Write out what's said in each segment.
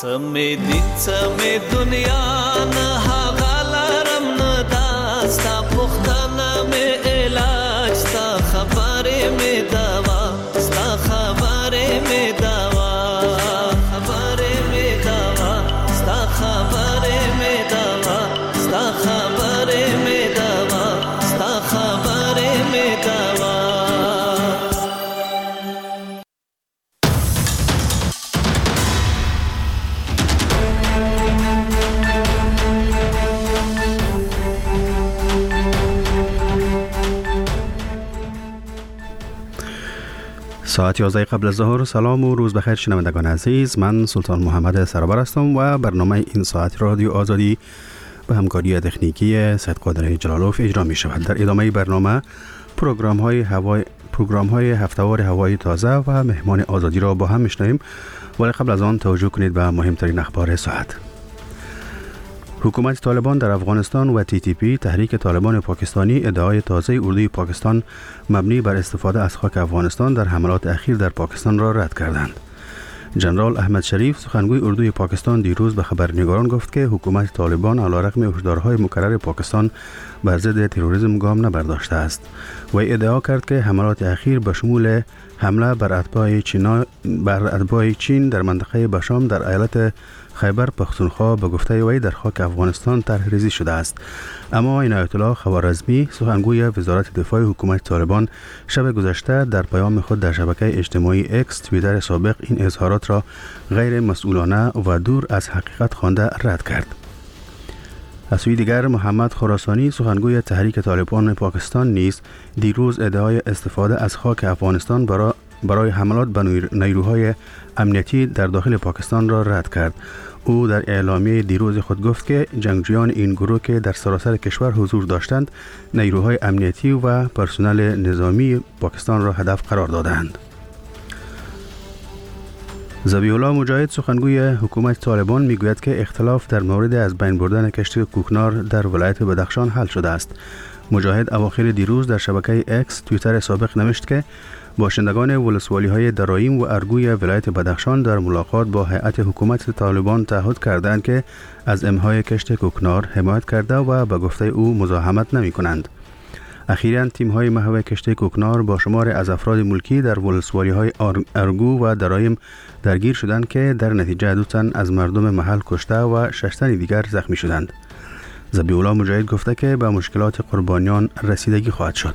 سمې دین سمې دنیا نه هغه لرم نه داستا پختانه مې علاج ستا خبرې مې دوا ستا خبرې مې دوا خبرې مې دوا ستا خبرې مې دوا ستا خبرې مې دوا ستا خبرې مې دوا. ساعت 11 قبل از ظهر. سلام و روز بخیر شنوندگان عزیز، من سلطان محمد سرور هستم و برنامه این ساعت رادیو آزادی به همکاری تکنیکی سید قادر جلالوف اجرا می شود. در ادامه برنامه پروگرام های هفته‌وار هوای تازه و مهمان آزادی را با هم میشنویم، ولی قبل از آن توجه کنید به مهمترین اخبار ساعت. حکومت طالبان در افغانستان و TTP تحریک طالبان پاکستانی ادعای تازه اردوی پاکستان مبنی بر استفاده از خاک افغانستان در حملات اخیر در پاکستان را رد کردند. جنرال احمد شریف سخنگوی اردوی پاکستان دیروز به خبرنگاران گفت که حکومت طالبان علیرغم هشدارهای مکرر پاکستان بر ضد تروریسم گام نبرداشته است و ادعا کرد که حملات اخیر به شمول حمله بر اتباع چین در منطقه بشام در ایالت خیبر پختونخوا به گفته وی در خاک افغانستان طرح‌ریزی شده است. اما عنایت الله خوارزمی سخنگوی وزارت دفاع حکومت طالبان شب گذشته در پیام خود در شبکه اجتماعی اکس توییتر سابق این اظهارات را غیر مسئولانه و دور از حقیقت خوانده رد کرد. از سوی دیگر محمد خراسانی سخنگوی تحریک طالبان پاکستان نیز دیروز ادعای استفاده از خاک افغانستان برای حملات به نیروهای امنیتی در داخل پاکستان را رد کرد. او در اعلامیه دیروز خود گفت که جنگجویان این گروه که در سراسر کشور حضور داشتند نیروهای امنیتی و پرسنل نظامی پاکستان را هدف قرار دادند. ذبیح الله مجاهد سخنگوی حکومت طالبان میگوید که اختلاف در مورد از بین بردن کشتی کوکنار در ولایت بدخشان حل شده است. مجاهد اواخر دیروز در شبکه اکس توییتر سابق نوشت که باشندگان ولسوالی‌های درایم و ارگوی ولایت بدخشان در ملاقات با هیئت حکومت طالبان تعهد کردند که از امهای کشت کوکنار حمایت کرده و به گفته او مزاحمت نمی‌کنند. اخیراً تیم‌های محو کشتی کوکنار با شمار از افراد ملکی در ولسوالی‌های ارگو و درایم درگیر شدند که در نتیجه 2 تن از مردم محل کشته و 6 تن دیگر زخمی شدند. ذبیح الله مجاهد گفته که به مشکلات قربانیان رسیدگی خواهد شد.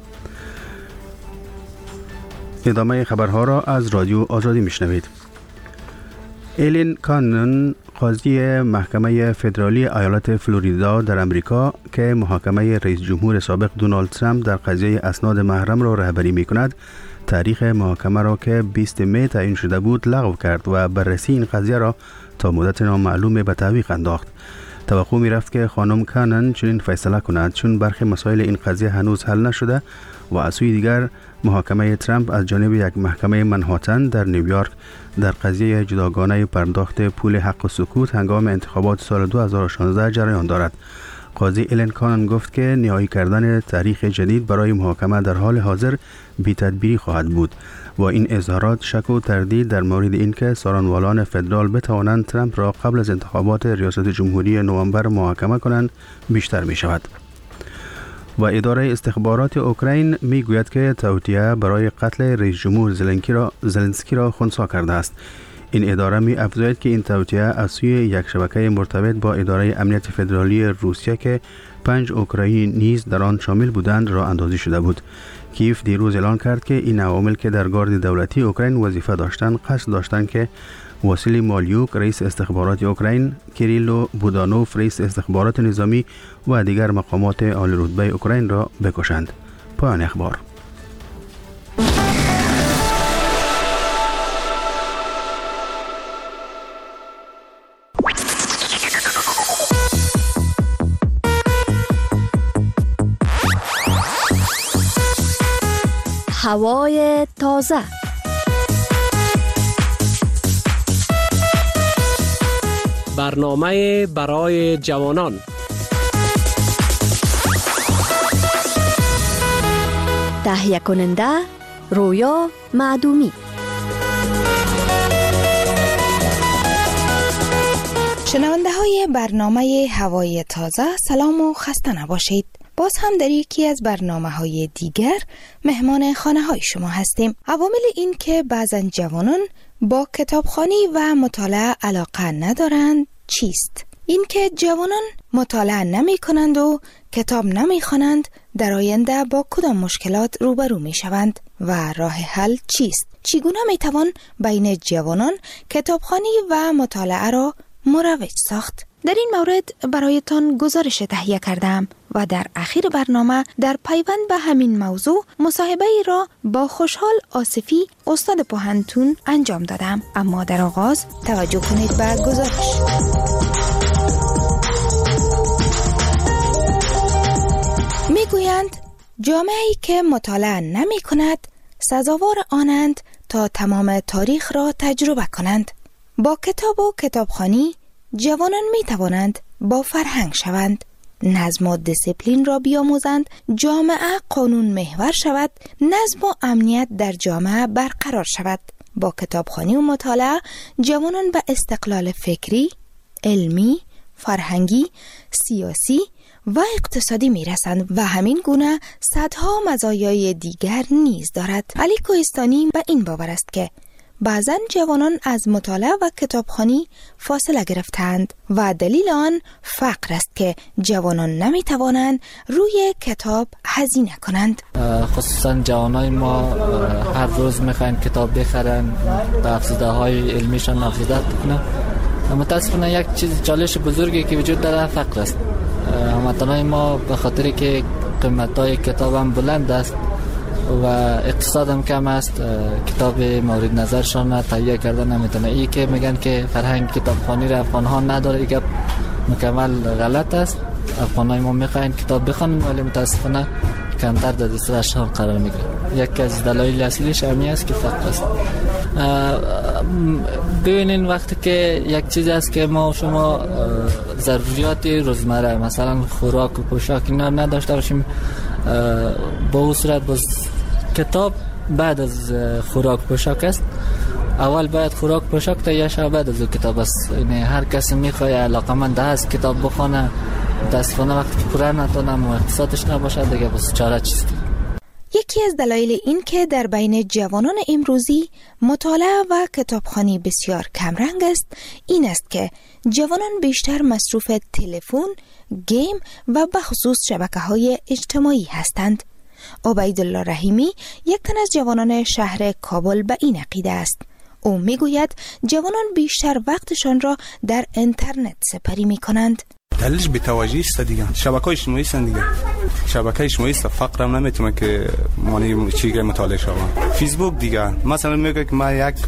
ادامه خبرها را از رادیو آزادی میشنوید. ایلین کانن قاضی محکمه فدرالی ایالت فلوریدا در امریکا که محاکمه رئیس جمهور سابق دونالد ترامپ در قضیه اسناد محرم را رهبری می‌کند، تاریخ محاکمه را که 20 می تعیین شده بود لغو کرد و بررسی این قضیه را تا مدت نامعلوم به تعویق انداخت. توقع می رفت که خانم کانن چنین فیصله کند چون برخی مسائل این قضیه هنوز حل نشده و از سوی دیگر محاکمه ترامپ از جانب یک محکمه منهاتن در نیویورک در قضیه جداگانه پرداخت پول حق سکوت هنگام انتخابات سال 2016 جریان دارد. قاضی ایلین کانن گفت که نهایی کردن تاریخ جدید برای محاکمه در حال حاضر بی‌تدبیری خواهد بود و این اظهارات شک و تردید در مورد اینکه سارنوالان فدرال بتوانند ترامپ را قبل از انتخابات ریاست جمهوری نوامبر محاکمه کنند بیشتر می شود. و اداره استخبارات اوکراین می گوید که توطئه برای قتل رئیس جمهور زلنسکی را خنثی کرده است. این اداره می افزاید که این توطئه از سوی یک شبکه مرتبط با اداره امنیت فدرالی روسیه که 5 اوکراینی نیز در آن شامل بودند راه اندازی شده بود. کیف دیروز اعلان کرد که این عوامل که در گارد دولتی اوکراین وظیفه داشتند قصد داشتند که واسیلی مالیوک رئیس استخبارات اوکراین، کیریلو بودانوف رئیس استخبارات نظامی و دیگر مقامات عالی رتبه اوکراین را بکشند. پایان اخبار. هوای تازه. برنامه برای جوانان. تهیه کننده رویا معدومی. شنونده های برنامه هوای تازه سلام و خسته نباشید. باز هم در یکی از برنامه‌های دیگر مهمان خانه‌های شما هستیم. عوامل این که بعضن جوانان با کتابخوانی و مطالعه علاقه ندارند چیست؟ این که جوانان مطالعه نمی کنند و کتاب نمی خوانند در آینده با کدام مشکلات روبرو می شوند و راه حل چیست؟ چگونه می توان بین جوانان کتابخوانی و مطالعه را مروج ساخت؟ در این مورد برایتان گزارش تهیه کردم و در اخیر برنامه در پیوند به همین موضوع مصاحبه ای را با خوشحال آصفی استاد پوهنتون انجام دادم. اما در آغاز توجه کنید به گزارش. میگویند جامعه‌ای که مطالعه نمی کند سزاوار آنند تا تمام تاریخ را تجربه کنند. با کتاب و کتابخوانی جوانان می توانند با فرهنگ شوند، نظم و دیسیپلین را بیاموزند، جامعه قانون محور شود، نظم و امنیت در جامعه برقرار شود. با کتابخوانی و مطالعه جوانان به استقلال فکری، علمی، فرهنگی، سیاسی و اقتصادی می رسند و همین گونه صدها مزایای دیگر نیز دارد. علی کوهستانی به این باور است که بعضن جوانان از مطالعه و کتابخوانی فاصله گرفتند و دلیل آن فقر است که جوانان نمی توانند روی کتاب هزینه کنند. خصوصا جوانای ما هر روز میخواین کتاب بخرن، به افزوده های علمیشان افزوده کنن. متاسفانه یک چیز چالش بزرگی که وجود داره فقر است. هموطنان ما به خاطر که قیمت‌های کتاب هم بلند است و اقتصاد هم کم است، کتاب مورد نظرشان تهیه کردن نمیتونه. این که میگن که فرهنگ کتابخوانی را افغان‌ها نداره، این گپ مکمل غلط است. افغان‌های ما میخواین کتاب بخونن ولی متاسفانه کمتر در دسترسشان قرار میگیره. یکی از دلایل اصلیش همین است که فقر است. ببینین وقتی که یک چیز است که ما شما ضروریات روزمره مثلا خوراک و پوشاک اینا نداشته باشیم، با اون صورت باز کتاب بعد از خوراک پوشاک است. اول باید خوراک پوشاک تهیه شود، بعد از کتاب است. یعنی هر کسی میخواد علاقمند است کتاب بخونه، متاسفانه وقتی پوره نتونه و اقتصادش نباشه دیگه بس چاره چیست؟ یکی از دلایل این که در بین جوانان امروزی مطالعه و کتابخوانی بسیار کمرنگ است این است که جوانان بیشتر مصروف تلفن، گیم و به خصوص شبکه‌های اجتماعی هستند. عبیدالله رحیمی یک تن از جوانان شهر کابل به این عقیده است. او میگوید جوانان بیشتر وقتشان را در اینترنت سپری می کنند. دلیلش بی‌توجهی است دیگه. شبکه‌های اجتماعی است دیگه. شبکه اجتماعی است، فقر هم نمیتونه که معنی چیزی مطالعه شوم. فیسبوک دیگه مثلا میگه که ما یک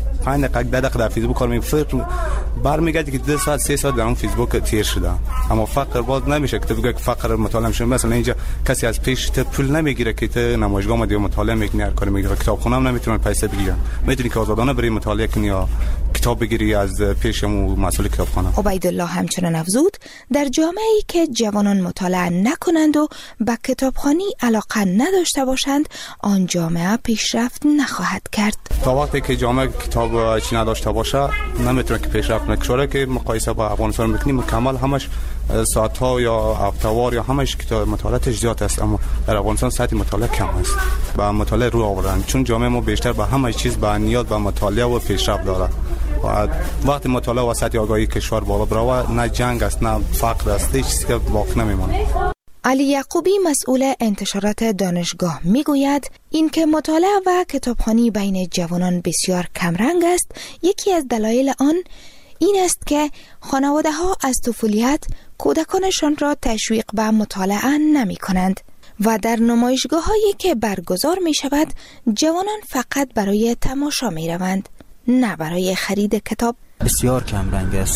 5 دقیقه 10 دقیقه در فیسبوک کار می‌کنم، برمیگردی که 2 ساعت 3 ساعت در اون فیسبوک تیر شده. اما فقر باز نمیشه که تو بگی که فقر مطالعه میشه. مثلا اینجا کسی از پیش تو پول نمیگیره که تو نمایشگاه ما دیگه مطالعه میکنی، هر کاری میگیره. کتابخونه هم نمیتونه پیسه بگیره. میتونی که آزادانه بری مطالعه کنی یا کتاب بگیری از پیشمون مسئول کتابخانه. عبیدالله همچنین افزود در جامعه‌ای که جوانان مطالعه نکنند و به کتابخوانی علاقه نداشته باشند آن جامعه پیشرفت نخواهد کرد. تا وقتی که جامعه کتاب چی نداشته باشه نمیتونه که پیشرفت نکنه. که مقایسه با افغانستان میکنیم مکمل همش ساعت‌ها یا هفته‌وار یا همش کتاب مطالعه زیاد است، اما در افغانستان سطح مطالعه کم است. با مطالعه رو آوردن چون جامعه ما بیشتر به همه چیز به نیاز به مطالعه و پیشرفت داره. و وقتی مطالعه و سطح آگاهی کشور بالا بره نه جنگ است نه فقر است، هیچ چیزی که باقی نمیمونه. علی یعقوبی مسئول انتشارات دانشگاه میگوید اینکه مطالعه و کتابخوانی بین جوانان بسیار کمرنگ است. یکی از دلایل آن این است که خانواده‌ها از طفولیت کودکانشان را تشویق به مطالعه نمی کنند و در نمایشگاه‌هایی که برگزار می شود جوانان فقط برای تماشا می روند، نه برای خرید کتاب. بسیار کم رنگ است.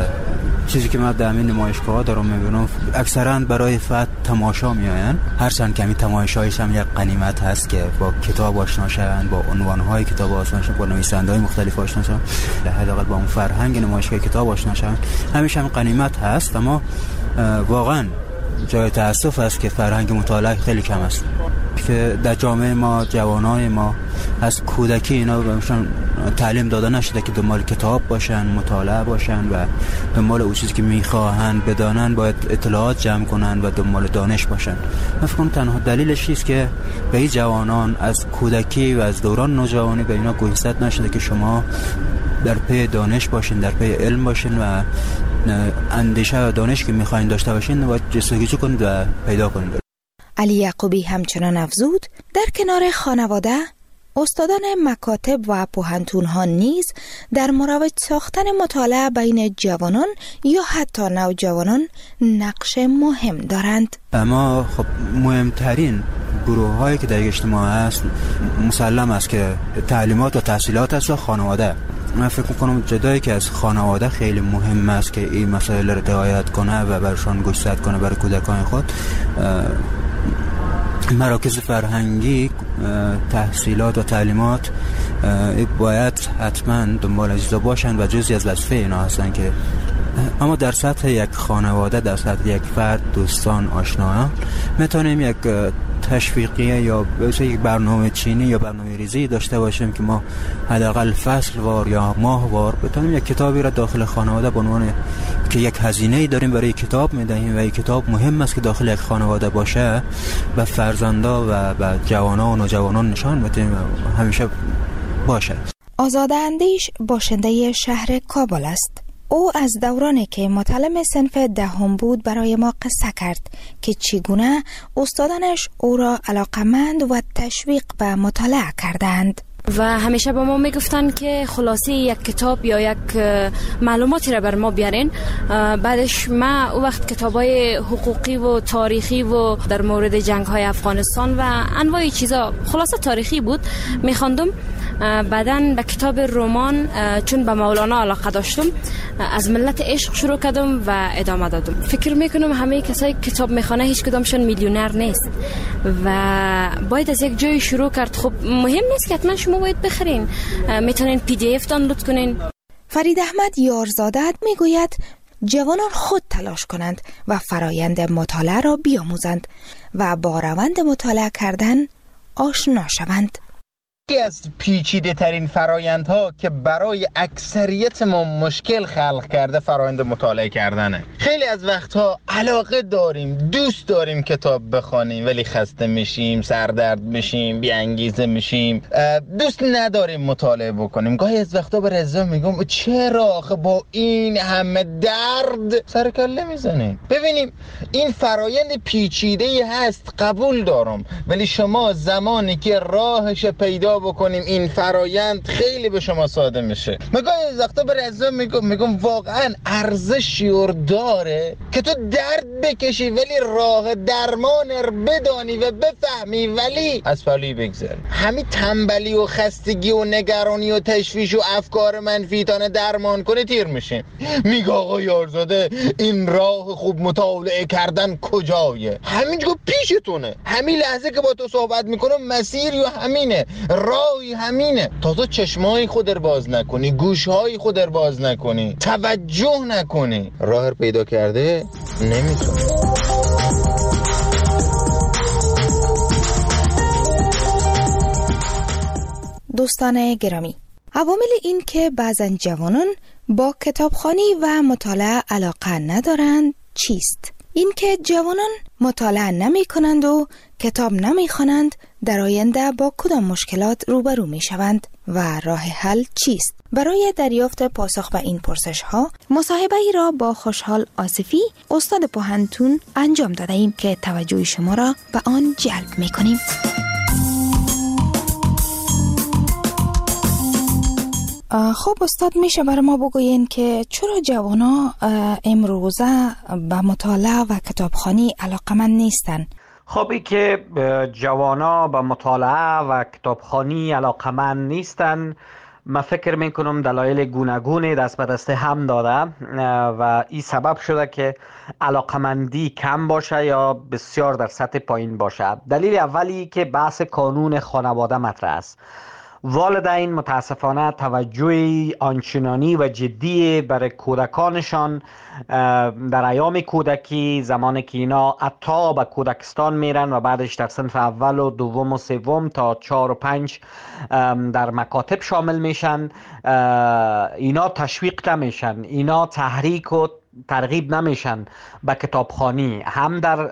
چیزی که من در همین نمایشگاه دارم میبینم اکثرا برای فقط تماشا میآیند. هرچند کمی تماشایش هم یک غنیمت هست که با کتاب آشنا شوند، با عنوان‌های کتاب آشنا شوند، با نویسنده‌های مختلف آشنا شوند، حداقل با اون فرهنگ نمایشگاه کتاب آشنا شوند. همیشه هم غنیمت هست، اما واقعا جای تأسف است که فرهنگ مطالعه خیلی کم است. که در جامعه ما جوانای ما از کودکی اینا بهشون تعلیم داده نشده که دنبال کتاب باشن، مطالعه باشن و دنبال اون چیزی که میخواهن بدانن باید اطلاعات جمع کنن و دنبال دانش باشن. من فکر کنم تنها دلیلش اینه که به این جوانان از کودکی و از دوران نوجوانی به اینا گوشزد نشده که شما در پی دانش باشین، در پی علم باشین و اندیشه و دانش که میخواین داشته باشین باید جستجو کنید و پیدا کنید. علی یعقوبی همچنان افزود در کنار خانواده استادان مکاتب و پوهنتون‌ها نیز در مروج ساختن مطالعه بین جوانان یا حتی نوجوانان نقش مهم دارند. اما خب مهمترین گروه هایی که در اجتماع هست مسلم است که تعلیمات و تحصیلات است و خانواده. من فکر میکنم جدایی که از خانواده خیلی مهم است که این مسائل رو رعایت کنه و برشان گوشزد کنه برای کودکان خود. مراکز فرهنگی تحصیلات و تعلیمات باید حتما دنبال اجزا باشند و جزئی از وظیفه اینا هستن که اما در سطح یک خانواده، در سطح یک فرد، دوستان، آشنایان میتونیم یک تشویقیه یا یک برنامه چینی یا برنامه ریزی داشته باشیم که ما حداقل فصل وار یا ماه وار بتونیم یک کتابی را داخل خانواده به عنوان که یک هزینه‌ای داریم برای کتاب میدهیم و این کتاب مهم است که داخل یک خانواده باشه و فرزندا و جوانان و نوجوانان نشان بدیم همیشه باشه. آزاده اندیش باشنده شهر کابل است. او از دورانی که متعلم صنف دهم بود برای ما قصه کرد که چگونه استادانش او را علاقمند و تشویق به مطالعه کردند. و همیشه به ما میگفتن که خلاصه یک کتاب یا یک معلوماتی را بر ما بیارین. بعدش ما او وقت کتابای حقوقی و تاریخی و در مورد جنگ های افغانستان و انواع چیزا خلاصه تاریخی بود میخواندم. بعدن به کتاب رمان چون به مولانا علاقه داشتم از ملت عشق شروع کردم و ادامه دادم. فکر میکنم همه کسایی کتاب میخونه هیچ کدامشون میلیونر نیست و باید از یک جای شروع کرد. خب مهم نیست که حتما شما باید بخرین، میتونین PDF دانلود کنین. فرید احمد یارزاده میگوید جوانان خود تلاش کنند و فرایند مطالعه را بیاموزند و با روند مطالعه کردن آشنا شوند. یکی از پیچیده ترین فرایندها که برای اکثریت ما مشکل خلق کرده فرایند مطالعه کردنه. خیلی از وقتها علاقه داریم، دوست داریم کتاب بخوانیم ولی خسته میشیم، سردرد میشیم، بی انگیزه میشیم، دوست نداریم مطالعه بکنیم. گاهی از وقتا به رضا میگم چرا آخه با این همه درد سر کله میزنیم؟ ببینیم این فرایند پیچیده هست، قبول دارم، ولی شما زمانی که راهش پیدا بکنیم این فرایند خیلی به شما ساده میشه. مگه از وقتا به رضا میگم واقعا ارزشی داره که تو درد بکشی ولی راه درمان رو بدانی و بفهمی ولی از پلوی بگذاری. همین تنبلی و خستگی و نگرانی و تشویش و افکار منفی تانه درمان کنه تیر میشین. میگه آقا یارزاده این راه خوب مطالعه کردن کجایه؟ همینجا پیشتونه، همین لحظه که با تو صحبت میکنم مسیر یا همینه، راهی همینه. تا چشمای خود رو باز نکنی، گوشهای خود رو باز نکنی، توجه نکنی، راه رو پیدا کرده نمیتونی. دوستان گرامی، عوامل این که بعضن جوانان با کتابخوانی و مطالعه علاقه ندارند چیست؟ این که جوانان مطالعه نمی کنند و کتاب نمی خوانند در آینده با کدام مشکلات روبرو می شوند و راه حل چیست؟ برای دریافت پاسخ به این پرسش ها مصاحبه ای را با خوشحال آصفی استاد پوهنتون انجام داده ایم که توجه شما را به آن جلب می کنیم. خب استاد، میشه برای ما بگوین که چرا جوانا امروزه به مطالعه و کتابخوانی علاقمند نیستن؟ خب این که جوانا به مطالعه و کتابخوانی علاقمند نیستن، من فکر میکنم دلایل گوناگونی دست به دست هم داده و این سبب شده که علاقمندی کم باشه یا بسیار در سطح پایین باشه. دلیل اولی که بحث قانون خانواده مطرح است. والدین متاسفانه توجه آنچنانی و جدی برای کودکانشان در ایام کودکی، زمانی که اینا حتی به کودکستان میرن و بعدش در صنف اول و دوم و سوم تا 4 و 5 در مکاتب شامل میشن، اینا تشویق نمیشن، اینا تحریک و ترغیب نمیشن به کتابخوانی، هم در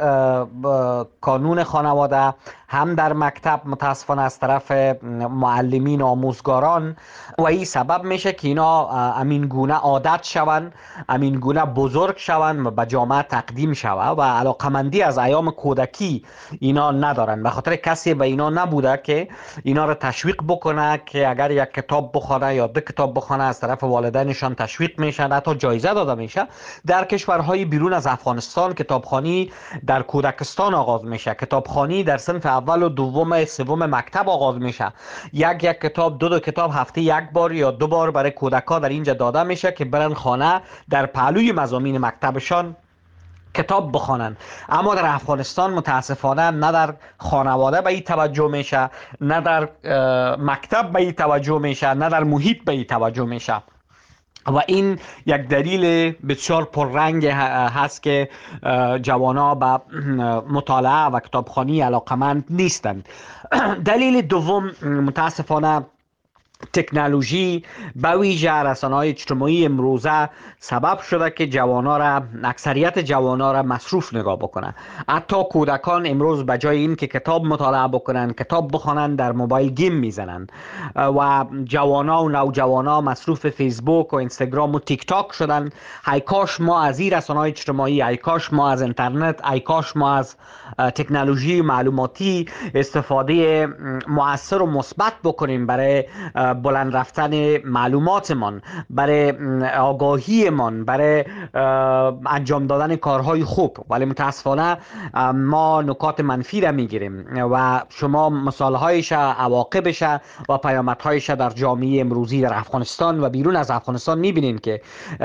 کانون خانواده هم در مکتب متاسفانه از طرف معلمین و آموزگاران، و این سبب میشه که اینا امین گونه عادت شون، امین گونه بزرگ شون و به جامعه تقدیم شوه و علاقمندی از ایام کودکی اینا ندارن. به خاطر کسی به اینا نبوده که اینا رو تشویق بکنه که اگر یک کتاب بخونه یا 2 کتاب بخونه از طرف والدینشان تشویق میشن، حتی جایزه داده میشه. در کشورهای بیرون از افغانستان کتابخوانی در کودکستان آغاز میشه، کتابخوانی در صنف اول و دوم سوم مکتب آغاز میشه. یک کتاب 2 کتاب هفته 1 بار یا 2 بار برای کودکا در اینجا داده میشه که برن خانه در پهلوی مضامین مکتبشان کتاب بخوانن. اما در افغانستان متاسفانه نه در خانواده به این توجه میشه، نه در مکتب به این توجه میشه، نه در محیط به این توجه میشه و این یک دلیل بسیار پررنگ هست که جوانا به مطالعه و کتابخوانی علاقمند نیستند. دلیل دوم متاسفانه تکنولوژی به ویژه رسانه‌های اجتماعی امروزه سبب شده که اکثریت جوانا را مصروف نگاه بکنن. حتی کودکان امروز به جای این که کتاب مطالعه بکنن، کتاب بخونن، در موبایل گیم میزنن و جوانا و نوجوانا مصروف فیسبوک و اینستاگرام و تیک تاک شدن. ای کاش ما از این رسانه‌های اجتماعی، ای کاش ما از اینترنت، ای کاش ما از تکنولوژی معلوماتی استفاده مؤثر و مثبت بکنیم برای بلند رفتن معلوماتمان، برای آگاهیمان، برای انجام دادن کارهای خوب. ولی متاسفانه ما نکات منفی را میگیریم و شما مثالهایش، عواقبش و پیامدهایش در جامعه امروزی در افغانستان و بیرون از افغانستان میبینین که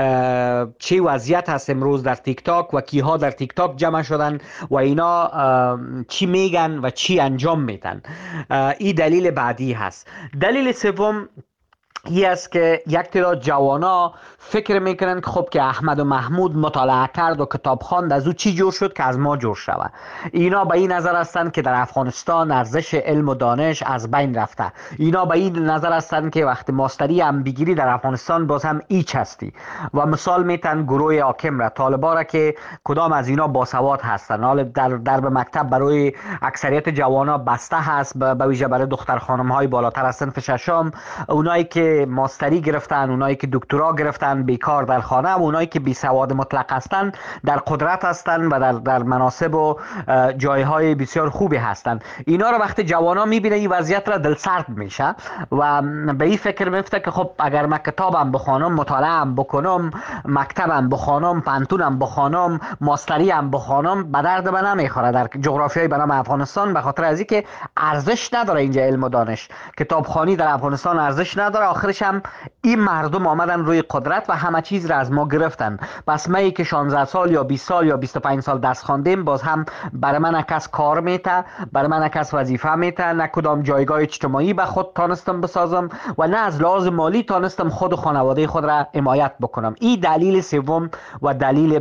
چه وضعیت هست امروز در تیک تاک و کیها در تیک تاک جمع شدن و اینا چی میگن و چی انجام میدن. این دلیل بعدی هست. دلیل سوم این است که یک تعداد جوانا فکر میکنن که خب که احمد و محمود مطالعه کرد و کتاب خواند، از او چی جور شد که از ما جور شود. اینا به این نظر هستند که در افغانستان ارزش علم و دانش از بین رفته. اینا به این نظر هستند که وقتی ماستری هم بگیری در افغانستان باز هم ایچ هستی و مثال میتن گروه حاکم را، طالبا را که کدام از اینا باسواد هستند. حالا در مکتب برای اکثریت جوانا بسته هست، به ویژه برای دختر خانم های بالاتر از صنف ششم، اونایی که ماستری گرفتن، اونایی که دکترا گرفتن بیکار در خانه، و اونایی که بی سواد مطلق هستن در قدرت هستن و در مناصب و جایهای بسیار خوبی هستن. اینا رو وقتی جوانا میبینه این وضعیت را دلسرد میشه و به این فکر میفته که خب اگر من کتابم بخوانم، مطالعه‌ام بکنم، مکتبم بخوانم، پانتونم بخوانم، ماستری هم بخوانم، به درد من نمیخوره در جغرافیای به نام افغانستان، به خاطر از اینکه ارزش نداره اینجا علم و دانش. کتابخوانی در افغانستان ارزش نداره. آخرش هم این مردم آمدن روی قدرت و همه چیز را از ما گرفتن. پس من که 16 سال یا 20 سال یا 25 سال درس خواندم، باز هم برای من کس کار میته، برای من کس وظیفه میته، نه کدام جایگاه اجتماعی به خود تانستم بسازم و نه از لحاظ مالی تانستم خود و خانواده خود را حمایت بکنم. این دلیل سوم و دلیل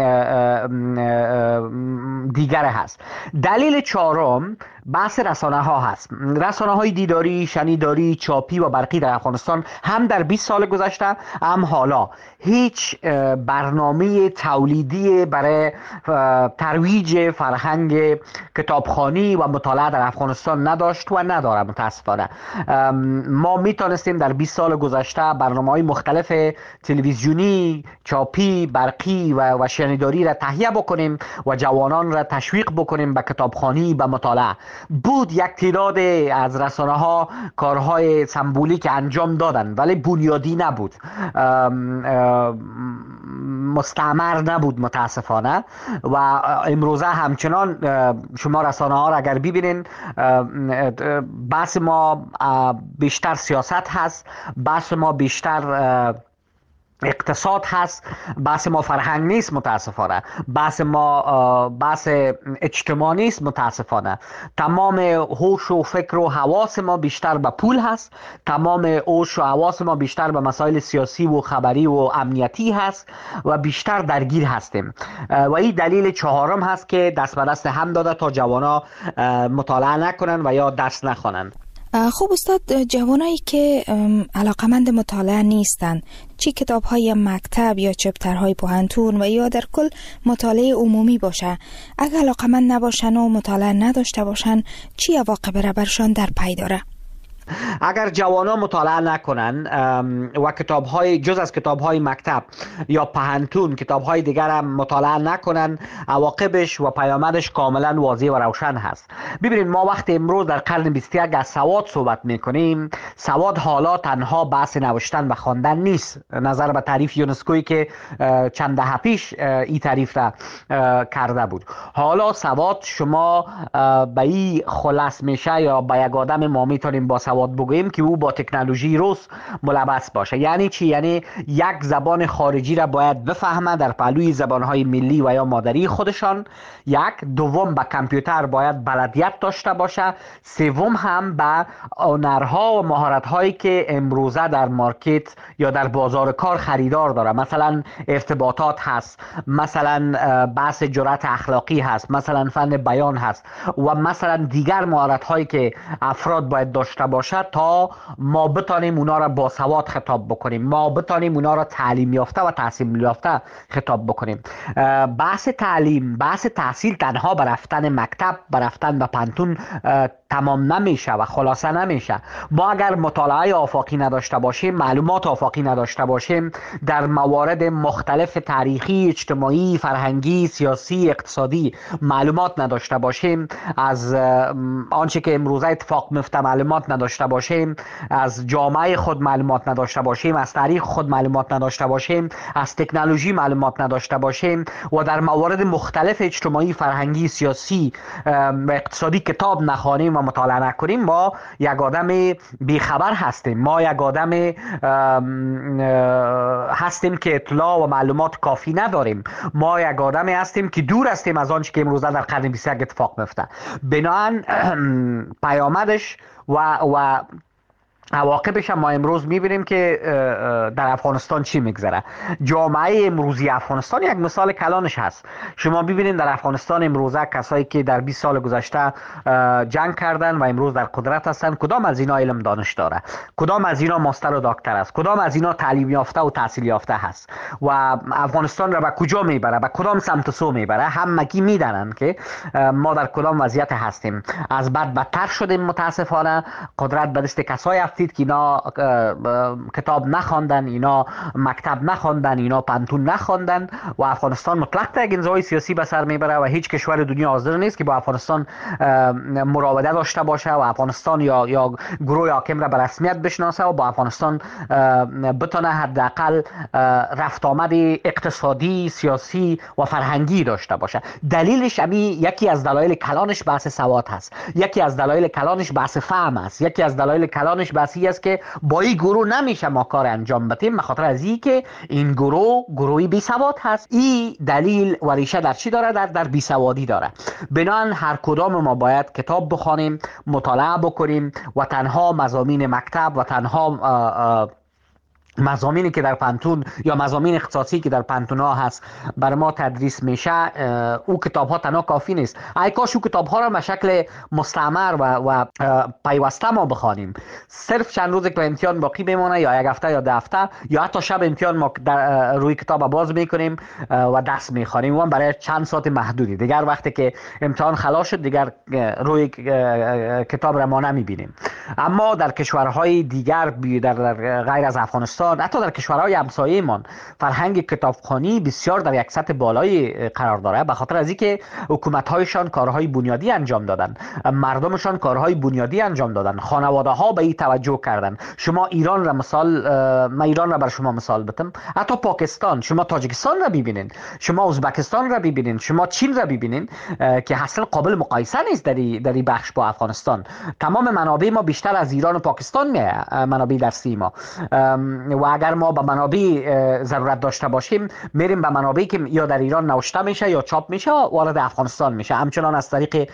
دیگر هست. دلیل چهارم بحث رسانه ها هست. رسانه های دیداری، شنیداری، چاپی و برقی در افغانستان هم در 20 سال گذشته هم حالا هیچ برنامه تولیدی برای ترویج فرهنگ کتابخوانی و مطالعه در افغانستان نداشت و نداره. متاسفانه ما میتونستیم در 20 سال گذشته برنامه‌های مختلف تلویزیونی، چاپی، برقی و شنیداری را تهیه بکنیم و جوانان را تشویق بکنیم به کتابخوانی، به مطالعه. بود یک تعداد از رسانه ها کارهای سمبولیک انجام دادن ولی بنیادی نبود، مستعمر نبود متاسفانه. و امروزه همچنان شما رسانه ها را اگر ببینین، بحث ما بیشتر سیاست هست، بحث ما بیشتر اقتصاد هست، بحث ما فرهنگ نیست متاسفانه، بحث ما بحث اجتماع نیست متاسفانه. تمام هوش و فکر و حواس ما بیشتر به پول هست، تمام هوش و حواس ما بیشتر به مسائل سیاسی و خبری و امنیتی هست و بیشتر درگیر هستیم و این دلیل چهارم هست که دست به دست هم داده تا جوانا مطالعه نکنن و یا درس نخوانن. خب استاد، جوانایی که علاقمند مطالعه نیستن، چی کتاب‌های مکتب یا چپترهای پوهنتون و یا در کل مطالعه عمومی باشه، اگه علاقمند نباشن و مطالعه نداشته باشن، چی عواقب را برشان در پی داره؟ اگر جوانا مطالعه نکنن و کتاب‌های جز از کتاب‌های مکتب یا پوهنتون کتاب‌های دیگر هم مطالعه نکنن، عواقبش و پیامدش کاملا واضح و روشن هست. ببینید، ما وقتی امروز در قرن 21 از سواد صحبت می‌کنیم، سواد حالا تنها بحث نوشتن و خواندن نیست. نظر به تعریف یونسکویی که چند دهه پیش این تعریف را کرده بود، حالا سواد شما به این خلاص میشه یا به یک آدم ما میتونیم با سواد بگوییم که او با تکنولوژی روز ملبس باشه. یعنی چی؟ یعنی یک زبان خارجی را باید بفهمه در پهلوی زبانهای ملی و یا مادری خودشان. یک دوم، به کامپیوتر باید بلدیت داشته باشه. سوم هم به هنرها و مهارت‌هایی که امروزه در مارکت یا در بازار کار خریدار داره، مثلا ارتباطات هست، مثلا بحث جرأت اخلاقی هست، مثلا فن بیان هست و مثلا دیگر مهارت‌هایی که افراد باید داشته باشه تا ما بتانیم اونا را با سواد خطاب بکنیم، ما بتانیم اونا را تعلیم یافته و تحصیل یافته خطاب بکنیم. بحث تعلیم، بحث تحصیل تنها به رفتن مکتب، به رفتن به پانتون تمام نمیشه و خلاصه نمیشه. ما اگر مطالعه آفاقی نداشته باشیم، معلومات آفاقی نداشته باشیم، در موارد مختلف تاریخی، اجتماعی، فرهنگی، سیاسی، اقتصادی معلومات نداشته باشیم، از آنچه که امروزه اتفاق میفته معلومات نداشته باشیم، از جامعه خود معلومات نداشته باشیم، از تاریخ خود معلومات نداشته باشیم، از تکنولوژی معلومات نداشته باشیم و در موارد مختلف اجتماعی، فرهنگی، سیاسی و اقتصادی کتاب نخوانیم و مطالعه نکنیم، ما یک آدم بیخبر هستیم. ما یک آدم هستیم که اطلاع و معلومات کافی نداریم. ما یک آدمی هستیم که دور هستیم از آنچه که امروزه در قرن 21 اتفاق میفته. بنابراین پیامدش و عواقبش هم ما امروز میبینیم که در افغانستان چی میگذره. جامعه امروزی افغانستان یک مثال کلانش هست. شما ببینید در افغانستان امروزه کسایی که در 20 سال گذشته جنگ کردن و امروز در قدرت هستن، کدام از اینا علم دانش داره؟ کدام از اینا ماستر و دکتر است؟ کدام از اینا تعلیم یافته و تحصیل یافته هست؟ و افغانستان را به کجا میبره؟ به کدام سمت سو میبره؟ همگی میدانن که ما در کدام وضعیت هستیم. از بد بدتر شدیم متاسفانه. قدرت به دست کسایی که اینا کتاب نخواندن، اینا مکتب نخواندن، اینا پانتون نخواندن و افغانستان مطلق یک انزوای سیاسی به سر میبره و هیچ کشور دنیا حاضر نیست که با افغانستان مراوده داشته باشه و افغانستان یا گروه حاکم را به رسمیت بشناسه و با افغانستان بتونه حداقل رفت آمد اقتصادی، سیاسی و فرهنگی داشته باشه. دلیلش یکی از دلایل کلانش بحث سواد هست، یکی از دلایل کلانش بحث فهم است، یکی از دلایل کلانش بحثی است که با این گروه نمیشه ما کار انجام بدیم، بخاطر از این که این گروهی بی سواد هست. این دلیل و ریشه در چی داره؟ در بی سوادی داره. بنابراین هر کدام ما باید کتاب بخوانیم، مطالعه بکنیم و تنها مضامین مکتب و تنها مضامینی که در پانتون یا مضامین اختصاصی که در پانتون ها هست بر ما تدریس میشه، او کتاب ها تنها کافی نیست. ای کاش او کتاب ها را به شکل مستمر و پیوسته ما بخوانیم. صرف چند روز که امتحان باقی بمونه یا یک هفته یا 2 هفته یا حتی شب امتحان ما روی کتاب باز میکنیم و درس میخوانیم و برای چند ساعت محدودی. دیگر وقتی که امتحان خلاص شد دیگر روی کتاب را ما نمیبینیم. اما در کشورهای دیگر در غیر از افغانستان، حتی در کشورهای همسایه‌مان، فرهنگ کتابخوانی بسیار در یک سطح بالایی قرار داره، به خاطر از اینکه حکومت‌هایشان کارهای بنیادی انجام دادن، مردمشان کارهای بنیادی انجام دادن، خانواده‌ها به این توجه کردن. شما ایران را من ایران را بر شما مثال بدم، حتی پاکستان، شما تاجیکستان را ببینید، شما ازبکستان را ببینید، شما چین را ببینید که اصلا قابل مقایسه نیست در این بخش با افغانستان. تمام منابع ما بیشتر از ایران و پاکستان میاد، منابع درسی ما. و اگر ما به منابع ضرورت داشته باشیم میریم به منابعی که یا در ایران نوشته میشه یا چاپ میشه وارد افغانستان میشه، همچنان از طریق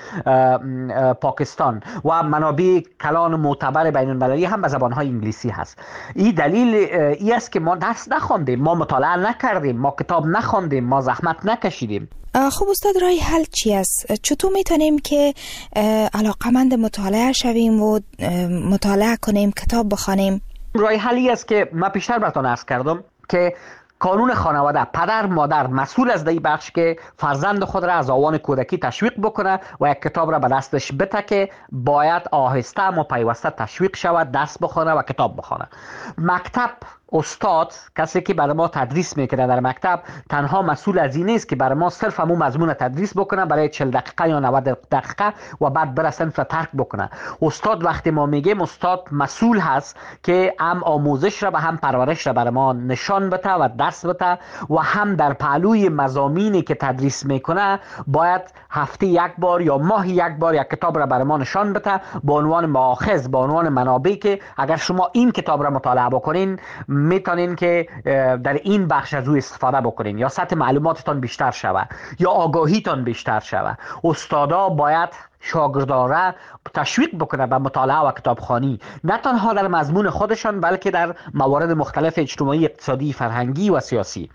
پاکستان و منابع کلان معتبر بین المللی هم به زبانهای انگلیسی هست. این دلیل ای است که ما درس نخوندیم، ما مطالعه نکردیم، ما کتاب نخوندیم، ما زحمت نکشیدیم. خب استاد، راه حل چی است؟ چطور میتونیم که علاقمند مطالعه شویم و مطالعه کنیم، کتاب بخوانیم؟ راه حلی است که من پیشتر براتون عرض کردم که قانون خانواده، پدر مادر مسئول از این بخش که فرزند خود را از آوان کودکی تشویق بکنه و یک کتاب را به دستش بده که باید آهسته اما پیوسته تشویق شود، درس بخونه و کتاب بخونه. مکتب، استاد، کسی که برای ما تدریس میکنه در مکتب، تنها مسئول از این نیست که برای ما صرف همون مضمون تدریس بکنه برای 40 دقیقه یا 90 دقیقه و بعد بره صنف را ترک بکنه. استاد وقتی ما میگیم استاد مسئول هست که هم آموزش را و هم پرورش را برای ما نشان بده و درس بده و هم در پهلوی مضامینی که تدریس میکنه باید هفته یک بار یا ماهی یک بار یک کتاب را برای ما نشان بده با عنوان مآخذ، با عنوان منابعی که اگر شما این کتاب را مطالعه بکنین میتونین که در این بخش از او استفاده بکنین یا سطح معلوماتتان بیشتر شوه یا آگاهیتان بیشتر شوه. استادا باید شاگردان تشویق بکنه به مطالعه و کتابخوانی، نه تنها در مضمون خودشان بلکه در موارد مختلف اجتماعی، اقتصادی، فرهنگی و سیاسی.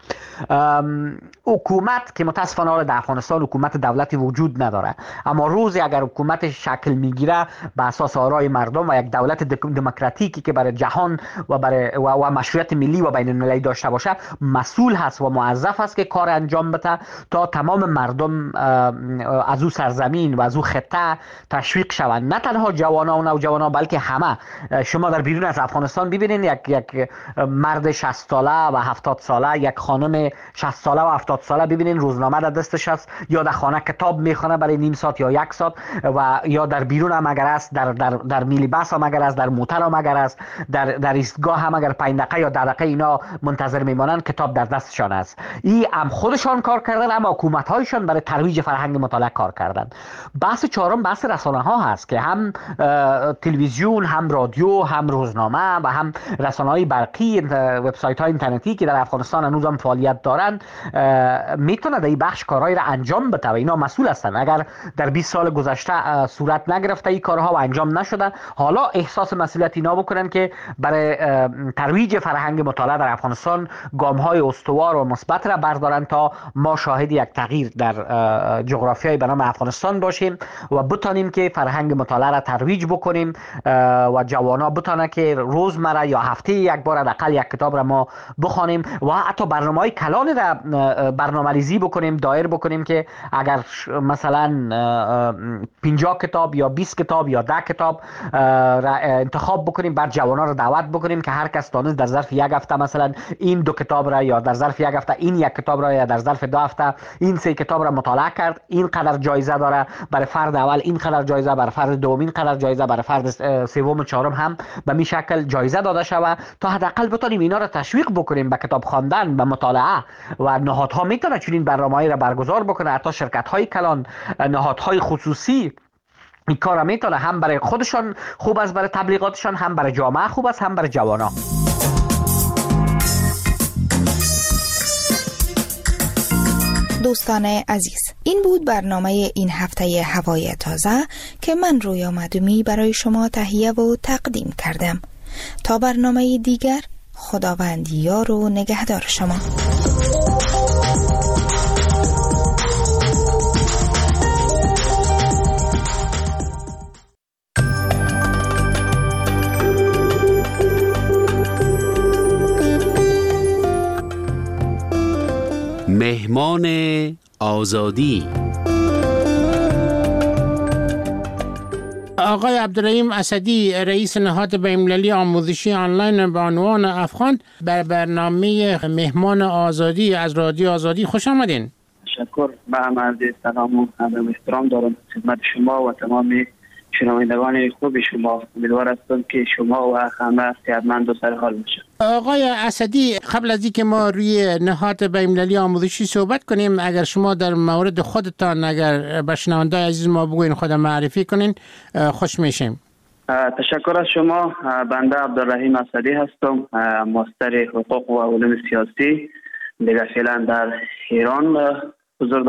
حکومت که متاسفانه در افغانستان حکومت دولتی وجود نداره، اما روزی اگر حکومت شکل میگیره به اساس آرای مردم و یک دولت دموکراتیکی که برای جهان و برای و مشروعیت ملی و بین المللی داشته باشه، مسئول هست و موظف است که کار انجام بده تا تمام مردم از او سرزمین و از او خطه تشویق شوند، نه تنها جوانان و نوجوانان بلکه همه. شما در بیرون از افغانستان ببینید یک مرد 60 ساله و 70 ساله، یک خانم 60 ساله و 70 ساله ببینید روزنامه در دستش است یا در خانه کتاب میخونه برای نیم ساعت یا یک ساعت و یا در بیرون هم اگر است، در میلی بس هم اگر است، در موتر هم اگر است، در ایستگاه هم اگر 5 دقیقه یا 10 دقیقه اینا منتظر میمانند کتاب در دستشان است. این هم خودشان کار کردن، اما حکومت هایشان برای ترویج فرهنگ مطالعه کار کردن. بحث چهارم بحث رسانه ها هست که هم تلویزیون، هم رادیو، هم روزنامه و هم رسانه های برقی، وبسایت های اینترنتی که در افغانستان هنوز هم فعالیت دارند میتونه در این بخش کارهای را انجام بده و اینا مسئول هستند. اگر در 20 سال گذشته صورت نگرفته این کارها و انجام نشده، حالا احساس مسئولیت اینا بکنن که برای ترویج فرهنگ مطالعه در افغانستان گام های استوار و مثبت را بردارن تا ما شاهد یک تغییر در جغرافیای به نام افغانستان باشیم و بتانیم که فرهنگ مطالعه را ترویج بکنیم و جوانا بتانه که روزمره یا هفته یک بار حداقل یک کتاب را ما بخوانیم و حتی برنامه‌های کلان را برنامه‌ریزی بکنیم، دایر بکنیم که اگر مثلا 50 کتاب یا 20 کتاب یا 10 کتاب را انتخاب بکنیم، بعد جوانا را دعوت بکنیم که هر کس دانست در ظرف یک هفته مثلا این 2 کتاب را یا در ظرف یک هفته این 1 کتاب را یا در ظرف 2 هفته این 3 کتاب را مطالعه کرد، این قدر جایزه داره برای فرد اول، این قدر جایزه برای فرد دوم، این قدر جایزه برای فرد سوم و چهارم هم به می شکل جایزه داده شود تا حداقل بتونیم اینا را تشویق بکنیم به کتاب خواندن، به مطالعه. و نهادها میتونه چنین برنامه‌ای را برگزار بکنه، حتی شرکت‌های کلان، نهادهای خصوصی این کار میتونه هم برای خودشان خوب است، برای تبلیغاتشان، هم برای جامعه خوب است، هم برای جوانان. دوستان عزیز، این بود برنامه این هفته هوای تازه که من رویا مدومی برای شما تهیه و تقدیم کردم. تا برنامه دیگر، خداوند یار و نگهدار شما. مهمان آزادی. آقای عبدالرحیم اسدی، رئیس نهاد بین‌المللی آموزشی آنلاین به عنوان افغان، بر برنامه مهمان آزادی از رادیو آزادی خوش آمدین. تشکر. من عرض سلام و احترام دارم خدمت شما و تمام شنوندگان خوب شما. امیدوار هستم که شما و همه صحتمند و سرحال باشید. آقای اسدی، قبل از اینکه ما روی نهاد بین‌المللی آموزشی صحبت کنیم، اگر شما در مورد خودتان اگر به شنوندگان عزیز ما بگوین، خود معرفی کنین، خوش میشیم. تشکر از شما. بنده عبدالرحیم اسدی هستم، ماستر حقوق و علوم سیاسی. دیگه فعلا در ایران حضور